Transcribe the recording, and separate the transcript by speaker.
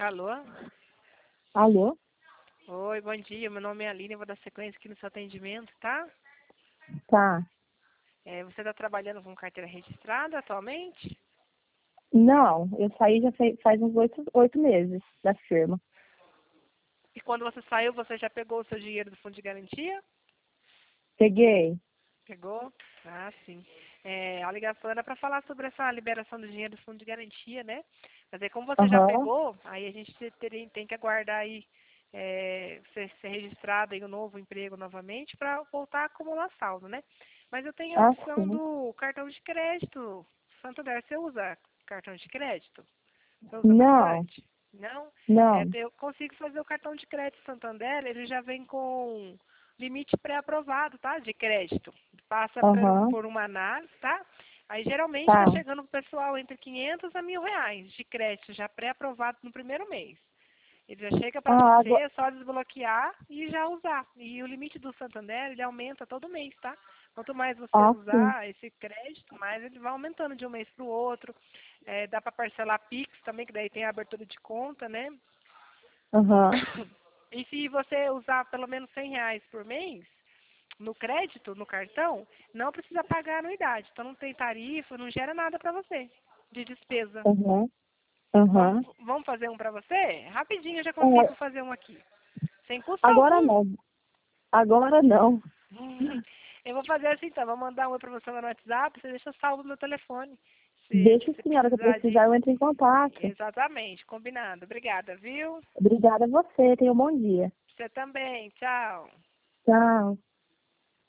Speaker 1: Alô?
Speaker 2: Alô?
Speaker 1: Oi, bom dia. Meu nome é Aline, eu vou dar sequência aqui no seu atendimento, tá?
Speaker 2: Tá.
Speaker 1: Você está trabalhando com carteira registrada atualmente?
Speaker 2: Não, eu saí já faz uns 8 meses da firma.
Speaker 1: E quando você saiu, você já pegou o seu dinheiro do fundo de garantia?
Speaker 2: Peguei.
Speaker 1: Pegou? Ah, sim. A ligação era para falar sobre essa liberação do dinheiro do fundo de garantia, né? Mas aí como você já
Speaker 2: Aham.
Speaker 1: pegou, aí a gente tem que aguardar aí ser registrado em um novo emprego novamente para voltar a acumular saldo, né? Mas eu tenho a
Speaker 2: Ah,
Speaker 1: opção
Speaker 2: sim.
Speaker 1: do cartão de crédito. Santander, você usa cartão de crédito? Você usa
Speaker 2: Não,
Speaker 1: bastante? Não?
Speaker 2: não.
Speaker 1: Eu consigo fazer o cartão de crédito Santander, ele já vem com limite pré-aprovado, tá? De crédito. Passa
Speaker 2: Aham.
Speaker 1: por uma análise, tá? Aí geralmente está
Speaker 2: Tá.
Speaker 1: chegando para o pessoal entre 500 a R$ 1.000 de crédito, já pré-aprovado no primeiro mês. Ele já chega para
Speaker 2: Ah,
Speaker 1: você, é só desbloquear e já usar. E o limite do Santander, ele aumenta todo mês, tá? Quanto mais você
Speaker 2: sim.
Speaker 1: usar esse crédito, mais ele vai aumentando de um mês para o outro. Dá para parcelar Pix também, que daí tem a abertura de conta, né?
Speaker 2: Aham.
Speaker 1: E se você usar pelo menos R$ 100 por mês, no crédito, no cartão, não precisa pagar anuidade. Então não tem tarifa, não gera nada para você de despesa.
Speaker 2: Aham. Aham.
Speaker 1: Vamos fazer um para você? Rapidinho eu já
Speaker 2: É,
Speaker 1: consigo fazer um aqui. Sem custo
Speaker 2: agora
Speaker 1: algum.
Speaker 2: não. Agora não.
Speaker 1: Eu vou fazer assim então, vou mandar um oi para você no WhatsApp, você deixa salvo no meu telefone.
Speaker 2: Deixa
Speaker 1: Se
Speaker 2: sim, a hora que eu
Speaker 1: precisar de...
Speaker 2: precisar, eu entro em contato.
Speaker 1: Exatamente, combinado. Obrigada, viu?
Speaker 2: Obrigada a você. Tenha um bom dia.
Speaker 1: Você também, tchau.
Speaker 2: Tchau.